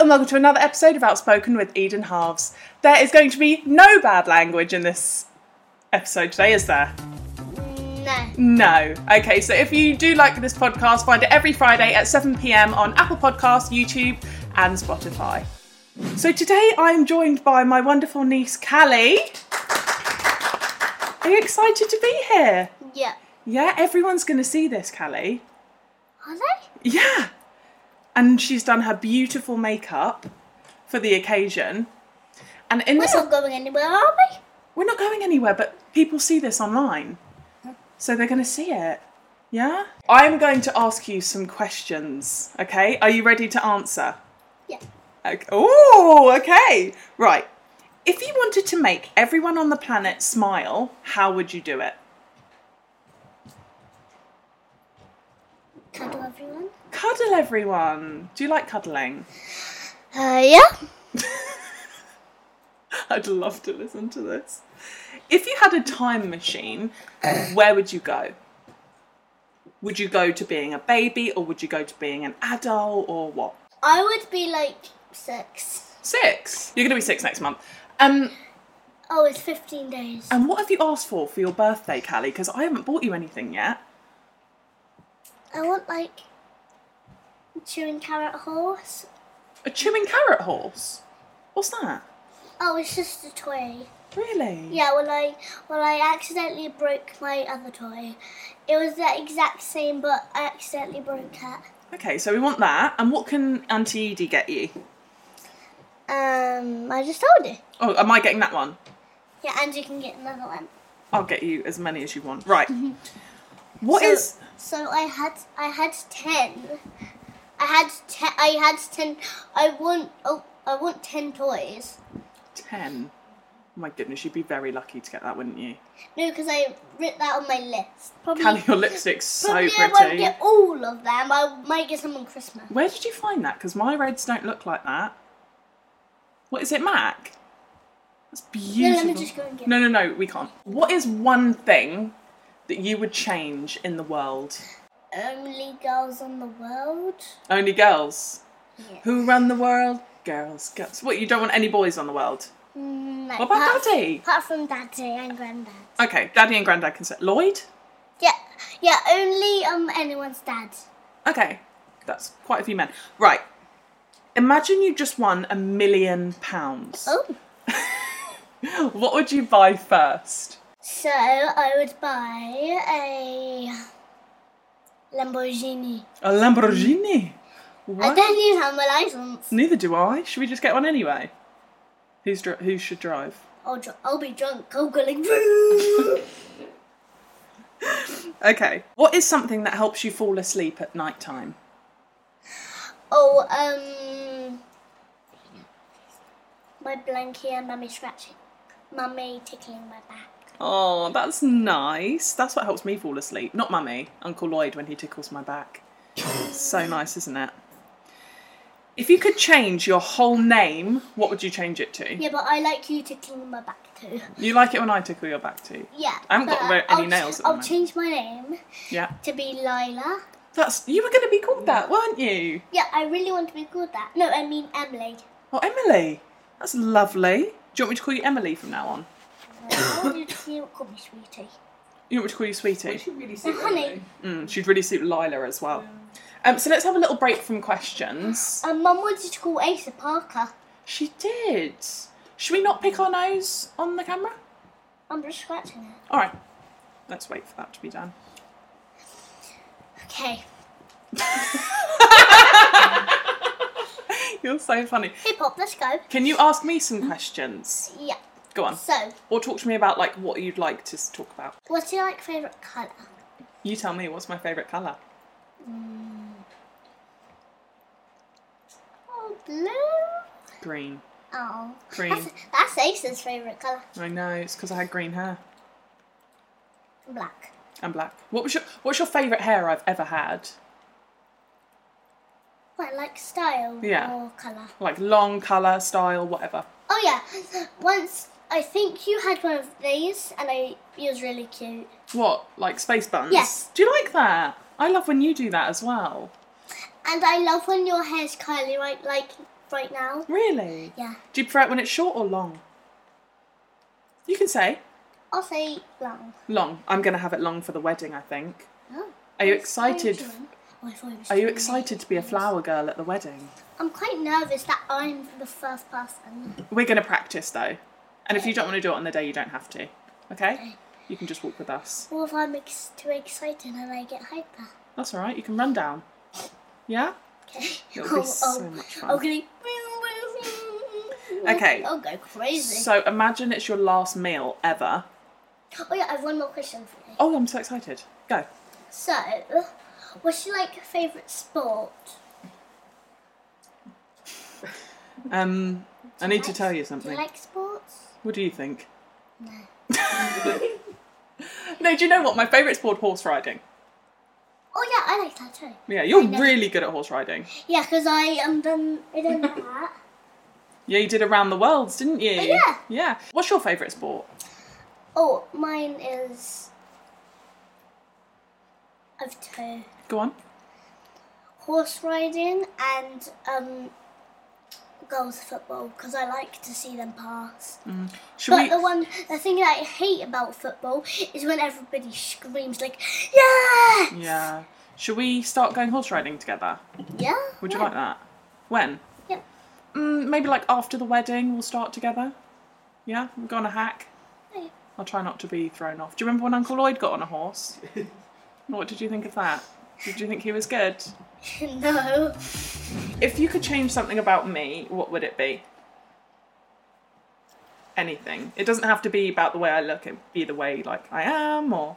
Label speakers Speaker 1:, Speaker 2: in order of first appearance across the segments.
Speaker 1: and welcome to another episode of Outspoken with Eden Halves. There is going to be no bad language in this episode today, is there?
Speaker 2: No.
Speaker 1: No. Okay, so if you do like this podcast, find it every Friday at 7 p.m. on Apple Podcasts, YouTube and Spotify. So today I'm joined by my wonderful niece, Callie. Are you excited to be here?
Speaker 2: Yeah.
Speaker 1: Yeah, everyone's going to see this, Callie.
Speaker 2: Are they?
Speaker 1: Yeah. And she's done her beautiful makeup for the occasion. And in
Speaker 2: We're
Speaker 1: this,
Speaker 2: not going anywhere, are we?
Speaker 1: we're not going anywhere, but people see this online. So they're going to see it. Yeah? I'm going to ask you some questions, okay? Are you ready to answer?
Speaker 2: Yeah.
Speaker 1: Okay. Oh, okay. Right. If you wanted to make everyone on the planet smile, how would you do it?
Speaker 2: Cuddle everyone?
Speaker 1: Cuddle everyone. Do you like cuddling?
Speaker 2: Yeah.
Speaker 1: I'd love to listen to this. If you had a time machine, where would you go? Would you go to being a baby, or would you go to being an adult, or what?
Speaker 2: I would be like 6.
Speaker 1: 6? You're going to be 6 next month.
Speaker 2: Oh, it's 15 days.
Speaker 1: And what have you asked for your birthday, Callie? Because I haven't bought you anything yet.
Speaker 2: I want like a chewing carrot horse.
Speaker 1: A chewing carrot horse? What's that?
Speaker 2: Oh, it's just a toy.
Speaker 1: Really?
Speaker 2: Yeah, when I accidentally broke my other toy. It was the exact same, but I accidentally broke it.
Speaker 1: Okay, so we want that. And what can Auntie Edie get you?
Speaker 2: I just told you.
Speaker 1: Oh, am I getting that one?
Speaker 2: Yeah, and you can get another one.
Speaker 1: I'll get you as many as you want. Right.
Speaker 2: So I had 10. I had 10. I want 10 toys.
Speaker 1: 10? Oh my goodness, you'd be very lucky to get that, wouldn't you?
Speaker 2: No, because I wrote that on my list.
Speaker 1: Callie, your lipstick's so
Speaker 2: probably
Speaker 1: pretty.
Speaker 2: I won't get all of them. I might get some on Christmas.
Speaker 1: Where did you find that? Because my reds don't look like that. What is it, MAC? That's beautiful.
Speaker 2: No, let me just go and get
Speaker 1: No, we can't. What is one thing that you would change in the world?
Speaker 2: Only girls on the world.
Speaker 1: Only girls?
Speaker 2: Yeah.
Speaker 1: Who run the world? Girls. What, you don't want any boys on the world?
Speaker 2: No,
Speaker 1: What about Daddy?
Speaker 2: Apart from Daddy and Granddad.
Speaker 1: Okay, Daddy and Granddad can say. Lloyd?
Speaker 2: Yeah, only anyone's dad.
Speaker 1: Okay, that's quite a few men. Right. Imagine you just won £1 million.
Speaker 2: Oh.
Speaker 1: What would you buy first?
Speaker 2: So I would buy a Lamborghini.
Speaker 1: A Lamborghini? What?
Speaker 2: I don't even have my license.
Speaker 1: Neither do I. Should we just get one anyway? Who should drive?
Speaker 2: I'll be drunk. I'll go like.
Speaker 1: Okay. What is something that helps you fall asleep at night time?
Speaker 2: Oh, my blankie and Mummy tickling my back.
Speaker 1: Oh, that's nice. That's what helps me fall asleep. Not Mummy. Uncle Lloyd when he tickles my back. So nice, isn't it? If you could change your whole name, what would you change it to?
Speaker 2: Yeah, but I like you tickling my back too.
Speaker 1: You like it when I tickle your back too?
Speaker 2: Yeah.
Speaker 1: I haven't got any nails at the
Speaker 2: I'll
Speaker 1: moment.
Speaker 2: change my name
Speaker 1: Yeah.
Speaker 2: to be Lila.
Speaker 1: You were going to be called that, weren't you?
Speaker 2: Yeah, I really want to be called that. No, I mean Emily.
Speaker 1: Oh, Emily. That's lovely. Do you want me to call you Emily from now on?
Speaker 2: I want you to call me Sweetie.
Speaker 1: You want me to call you Sweetie?
Speaker 3: She'd really suit
Speaker 2: Honey.
Speaker 1: She'd really suit Lila as well. So let's have a little break from questions.
Speaker 2: Mum wanted to call Asa Parker.
Speaker 1: She did. Should we not pick our nose on the camera?
Speaker 2: I'm just scratching it.
Speaker 1: All right. Let's wait for that to be done.
Speaker 2: Okay.
Speaker 1: You're so funny.
Speaker 2: Hey Pop, let's go.
Speaker 1: Can you ask me some questions?
Speaker 2: Yeah.
Speaker 1: Go on.
Speaker 2: So,
Speaker 1: Or talk to me about like what you'd like to talk about.
Speaker 2: what's your favourite colour?
Speaker 1: You tell me, what's my favourite colour?
Speaker 2: Oh, blue.
Speaker 1: Green.
Speaker 2: Oh.
Speaker 1: Green.
Speaker 2: That's Asa's favourite colour.
Speaker 1: I know, it's because I had green hair.
Speaker 2: Black.
Speaker 1: And black. What's your favourite hair I've ever had?
Speaker 2: What, like style
Speaker 1: Yeah.
Speaker 2: or colour?
Speaker 1: Like long, colour, style, whatever.
Speaker 2: Oh yeah, once I think you had one of these and it was really cute.
Speaker 1: What? Like space buns?
Speaker 2: Yes.
Speaker 1: Do you like that? I love when you do that as well.
Speaker 2: And I love when your hair's curly, right? Like right now.
Speaker 1: Really?
Speaker 2: Yeah.
Speaker 1: Do you prefer it when it's short or long? You can say.
Speaker 2: I'll say long.
Speaker 1: Long. I'm going to have it long for the wedding, I think.
Speaker 2: Oh.
Speaker 1: Are you excited?
Speaker 2: Oh, I thought it was
Speaker 1: Are you
Speaker 2: too
Speaker 1: excited
Speaker 2: late.
Speaker 1: to be a flower girl at the wedding?
Speaker 2: I'm quite nervous that I'm the first person.
Speaker 1: We're going to practice though. And if you don't want to do it on the day, you don't have to. Okay? You can just walk with us.
Speaker 2: Or if I'm too excited and I get hyper.
Speaker 1: That's all right. You can run down. Yeah?
Speaker 2: Okay.
Speaker 1: It'll be so much fun.
Speaker 2: Okay.
Speaker 1: Okay.
Speaker 2: I'll go crazy.
Speaker 1: So imagine it's your last meal ever.
Speaker 2: Oh yeah, I have one more question for you.
Speaker 1: Oh, I'm so excited. Go.
Speaker 2: So, what's your favourite sport?
Speaker 1: I need to tell you
Speaker 2: Do
Speaker 1: something.
Speaker 2: you like sports?
Speaker 1: What do you think?
Speaker 2: No.
Speaker 1: No, do you know what? My favourite sport, horse riding.
Speaker 2: Oh yeah, I like that too.
Speaker 1: Yeah, you're
Speaker 2: I know.
Speaker 1: really good at horse riding.
Speaker 2: Yeah, because I done that.
Speaker 1: Yeah, you did around the worlds, didn't you?
Speaker 2: Oh, yeah.
Speaker 1: Yeah. What's your favourite sport?
Speaker 2: Oh, mine is. I've two.
Speaker 1: Go on.
Speaker 2: Horse riding and girls football because I like to see them pass.
Speaker 1: Should
Speaker 2: But
Speaker 1: we?
Speaker 2: the thing that I hate about football is when everybody screams like, yeah!
Speaker 1: Yeah. Should we start going horse riding together?
Speaker 2: Yeah?
Speaker 1: Would you like that? When?
Speaker 2: Yeah.
Speaker 1: Maybe after the wedding, we'll start together. Yeah, we'll go on a hack.
Speaker 2: Yeah.
Speaker 1: I'll try not to be thrown off. Do you remember when Uncle Lloyd got on a horse? What did you think of that? Did you think he was good?
Speaker 2: No.
Speaker 1: If you could change something about me, what would it be? Anything. It doesn't have to be about the way I look. It could be the way I am, or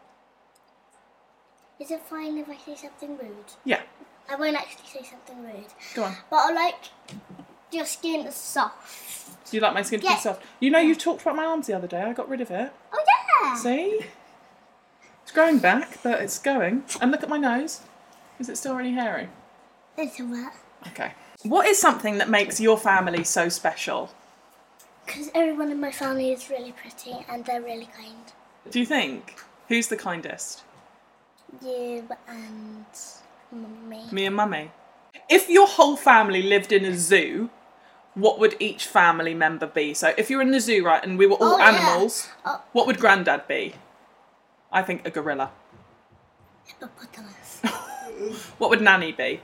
Speaker 2: Is it fine if I say something rude?
Speaker 1: yeah.
Speaker 2: I won't actually say something rude.
Speaker 1: Go on.
Speaker 2: But I like your skin is soft.
Speaker 1: Do you like my skin to
Speaker 2: Yeah.
Speaker 1: be soft? You know, you talked about my arms the other day. I got rid of it.
Speaker 2: Oh yeah!
Speaker 1: See? It's growing back, but it's going. And look at my nose. Is it still really hairy?
Speaker 2: Little bit.
Speaker 1: Okay. What is something that makes your family so special?
Speaker 2: Because everyone in my family is really pretty and they're really kind.
Speaker 1: Do you think? Who's the kindest?
Speaker 2: You and Mummy.
Speaker 1: Me and Mummy. If your whole family lived in a zoo, what would each family member be? So if you were in the zoo, right, and we were all
Speaker 2: Oh, yeah.
Speaker 1: animals,
Speaker 2: Oh.
Speaker 1: what would Grandad be? I think a gorilla.
Speaker 2: Hippopotamus.
Speaker 1: What would Nanny be?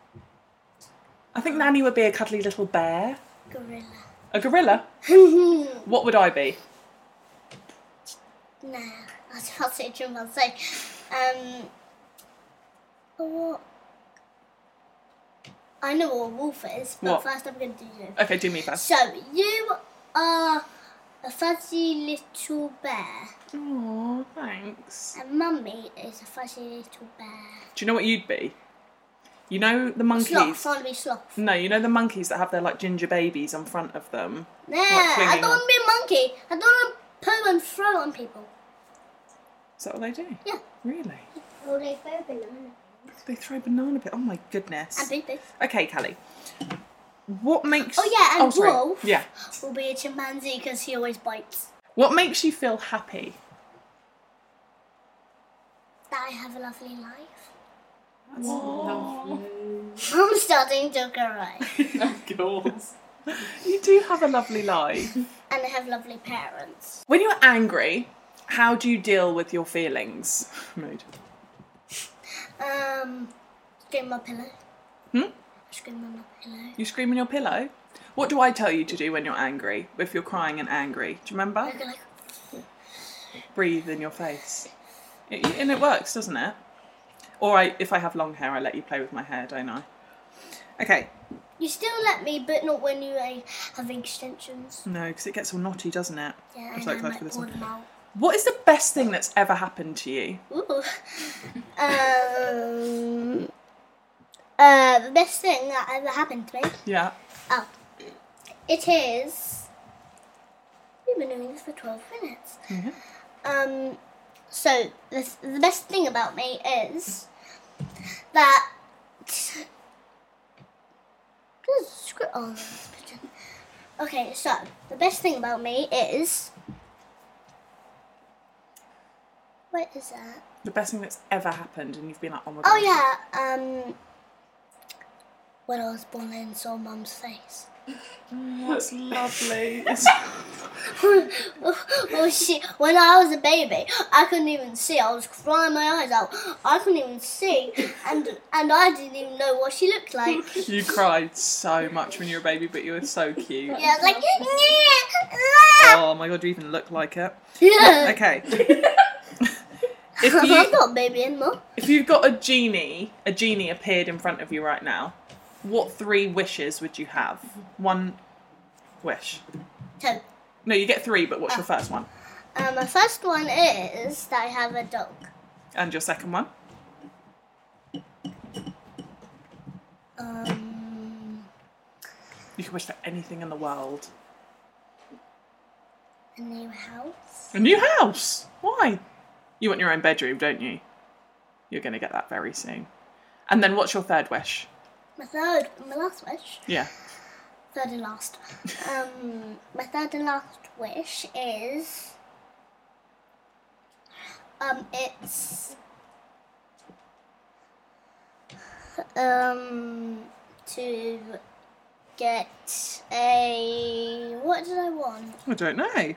Speaker 1: I think Nanny would be a cuddly little bear.
Speaker 2: Gorilla.
Speaker 1: A gorilla? What would I be?
Speaker 2: Nah, I was about to say chimpanzee. What? I know what a wolf is, but
Speaker 1: What?
Speaker 2: first I'm going to do you.
Speaker 1: Okay, do me first.
Speaker 2: So, you are a fuzzy little bear,
Speaker 1: Oh, thanks.
Speaker 2: and Mummy is a fuzzy little bear.
Speaker 1: Do you know what you'd be? You know the monkeys?
Speaker 2: Sloth, I want to be sloth.
Speaker 1: No, you know the monkeys that have their ginger babies on front of them?
Speaker 2: Nah,
Speaker 1: Like
Speaker 2: I
Speaker 1: clinging
Speaker 2: don't want to be a monkey. I don't want to poo and throw on people.
Speaker 1: Is that what they do?
Speaker 2: Yeah.
Speaker 1: Really?
Speaker 2: Or they throw banana.
Speaker 1: They throw banana peel. Oh my goodness.
Speaker 2: And poo poo.
Speaker 1: Okay, Callie. What makes...
Speaker 2: Oh yeah, and
Speaker 1: sorry.
Speaker 2: Wolf
Speaker 1: Yeah.
Speaker 2: will be a chimpanzee because he always bites.
Speaker 1: What makes you feel happy?
Speaker 2: That I have a lovely life.
Speaker 3: Lovely.
Speaker 2: I'm starting to cry.
Speaker 3: Of course.
Speaker 1: You do have a lovely life.
Speaker 2: And I have lovely parents.
Speaker 1: When you're angry, how do you deal with your feelings? Mood.
Speaker 2: Scream my pillow. Scream on my pillow.
Speaker 1: You scream in your pillow? What do I tell you to do when you're angry? If you're crying and angry? Do you remember?
Speaker 2: I go like,
Speaker 1: Breathe in your face. And it works, doesn't it? Or if I have long hair, I let you play with my hair, don't I? Okay.
Speaker 2: you still let me, but not when you have extensions.
Speaker 1: No, because it gets all knotty, doesn't it?
Speaker 2: Yeah,
Speaker 1: I'm
Speaker 2: and
Speaker 1: so
Speaker 2: I
Speaker 1: excited
Speaker 2: might
Speaker 1: for this
Speaker 2: pull
Speaker 1: one.
Speaker 2: them out.
Speaker 1: What is the best thing that's ever happened to you?
Speaker 2: Ooh. The best thing that ever happened to me.
Speaker 1: Yeah.
Speaker 2: Oh, it is. We've been doing this for 12 minutes.
Speaker 1: Mhm.
Speaker 2: So the best thing about me is that. Oh, okay, so the best thing about me is. What is that?
Speaker 1: The best thing that's ever happened, and you've been like, oh my god.
Speaker 2: Oh yeah. when I was born and saw Mum's face.
Speaker 1: That's lovely.
Speaker 2: When I was a baby, I couldn't even see. I was crying my eyes out. I couldn't even see, and I didn't even know what she looked like.
Speaker 1: You cried so much when you were a baby, but you were so cute.
Speaker 2: Yeah, I was like,
Speaker 1: Oh my god, you even look like it.
Speaker 2: yeah.
Speaker 1: Okay.
Speaker 2: I'm not a baby anymore.
Speaker 1: If you've got a genie appeared in front of you right now, what 3 wishes would you have? 1 wish.
Speaker 2: 2.
Speaker 1: No, you get 3, but what's your first one?
Speaker 2: My first one is that I have a dog.
Speaker 1: And your second one? You can wish for anything in the world.
Speaker 2: A new house.
Speaker 1: A new house? Why? You want your own bedroom, don't you? You're going to get that very soon. And then what's your third wish?
Speaker 2: My last wish.
Speaker 1: Yeah.
Speaker 2: Third and last. My third and last wish is it's to get a, what did I want?
Speaker 1: I don't know.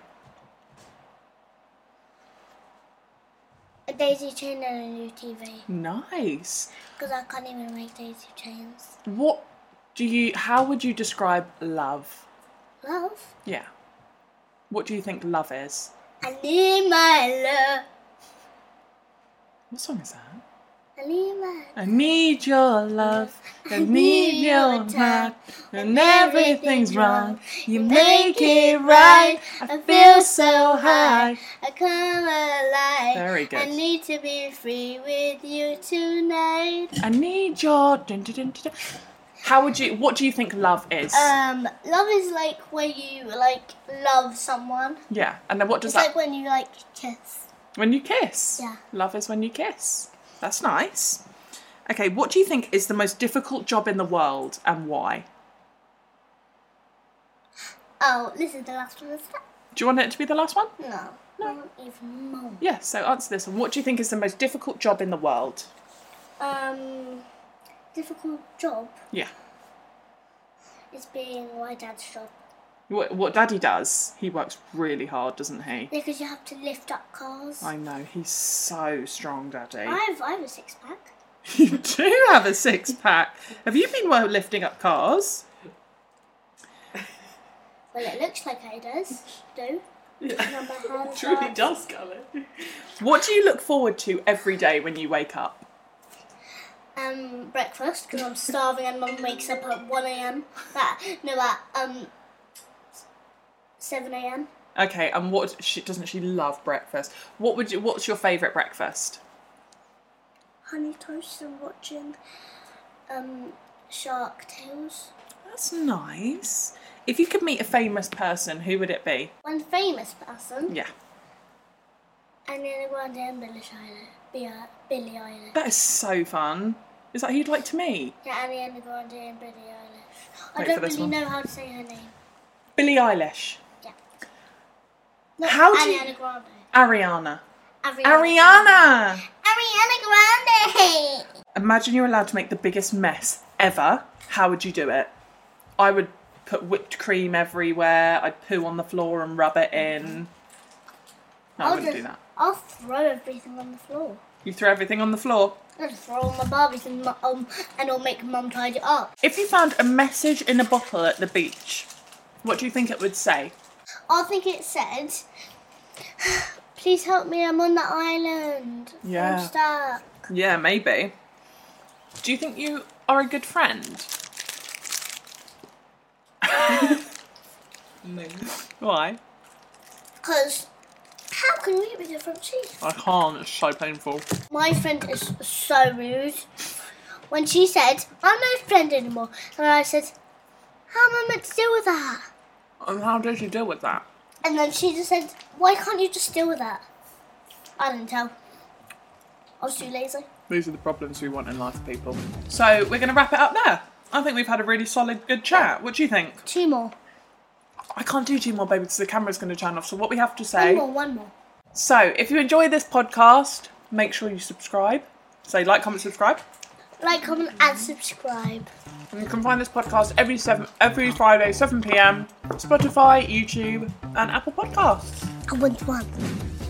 Speaker 2: A daisy chain and a new TV.
Speaker 1: Nice.
Speaker 2: Because I can't even make daisy chains.
Speaker 1: How would you describe love?
Speaker 2: Love?
Speaker 1: Yeah. What do you think love is?
Speaker 2: I need my love.
Speaker 1: What song is that?
Speaker 2: I need my
Speaker 1: I need your love, I need your heart, when everything's wrong, you make it right, I feel so high.
Speaker 2: I come alive.
Speaker 1: Very good.
Speaker 2: I need to be free with you tonight.
Speaker 1: I need your... Dun, dun, dun, dun, dun. What do you think love is?
Speaker 2: Love is like where you like love someone.
Speaker 1: Yeah, and then what does
Speaker 2: It's
Speaker 1: that...
Speaker 2: like when you like kiss.
Speaker 1: When you kiss?
Speaker 2: Yeah.
Speaker 1: Love is when you kiss. That's nice. Okay, what do you think is the most difficult job in the world and why?
Speaker 2: Oh, this is the last one.
Speaker 1: Do you want it to be the last one?
Speaker 2: No.
Speaker 1: No.
Speaker 2: I want even more.
Speaker 1: Yeah, so answer this one. What do you think is the most difficult job in the world?
Speaker 2: Difficult job
Speaker 1: Yeah.
Speaker 2: is being my dad's job.
Speaker 1: What Daddy does, he works really hard, doesn't he?
Speaker 2: Because you have to lift up cars.
Speaker 1: I know, he's so strong, Daddy.
Speaker 2: I have a 6-pack.
Speaker 1: You do have a 6-pack. Have you been lifting up cars?
Speaker 2: Well, it looks like it do.
Speaker 3: It truly does, Gully.
Speaker 1: What do you look forward to every day when you wake up?
Speaker 2: Breakfast, because I'm starving and Mum wakes up at 1 a.m. At 7 a.m.
Speaker 1: Okay, and doesn't she love breakfast? What's your favourite breakfast?
Speaker 2: Honey toast and watching Shark Tales.
Speaker 1: That's nice. If you could meet a famous person, who would it be?
Speaker 2: One famous person.
Speaker 1: Yeah.
Speaker 2: Ariana Grande and Billie Eilish.
Speaker 1: That is so fun. Is that who you'd like to meet?
Speaker 2: Yeah, Ariana Grande and Billie Eilish. I
Speaker 1: Wait
Speaker 2: don't
Speaker 1: for this
Speaker 2: really
Speaker 1: one.
Speaker 2: know how to say her name.
Speaker 1: Billie Eilish.
Speaker 2: Yeah. No,
Speaker 1: How do you-
Speaker 2: Ariana Grande.
Speaker 1: Ariana.
Speaker 2: Ariana.
Speaker 1: Ariana!
Speaker 2: Ariana Grande.
Speaker 1: Imagine you're allowed to make the biggest mess ever. How would you do it? I would put whipped cream everywhere. I'd poo on the floor and rub it in. No, I wouldn't do that.
Speaker 2: I'll throw everything on the floor.
Speaker 1: You throw everything on the floor.
Speaker 2: I'll just throw all my Barbies and I'll make Mum tidy it up.
Speaker 1: If you found a message in a bottle at the beach, what do you think it would say?
Speaker 2: I think it said, "Please help me, I'm on the island.
Speaker 1: Yeah.
Speaker 2: I'm stuck."
Speaker 1: Yeah, maybe. Do you think you are a good friend?
Speaker 3: No.
Speaker 1: Why?
Speaker 2: Because how can we be different sheep?
Speaker 1: I can't, it's so painful.
Speaker 2: My friend is so rude. When she said, "I'm no friend anymore," and I said, "How am I meant to deal with that?"
Speaker 1: And how did you deal with that?
Speaker 2: And then she just said, "Why can't you just deal with that?" I didn't tell. I was too lazy.
Speaker 1: These are the problems we want in life, people. So we're going to wrap it up there. I think we've had a really solid, good chat. What do you think?
Speaker 2: 2 more.
Speaker 1: I can't do 2 more, baby, because the camera's going to turn off. So what we have to say...
Speaker 2: One more.
Speaker 1: So if you enjoy this podcast, make sure you subscribe. Say like, comment, subscribe.
Speaker 2: like, comment, and subscribe.
Speaker 1: And you can find this podcast every Friday, 7 p.m. Spotify, YouTube, and Apple Podcasts.
Speaker 2: I want one.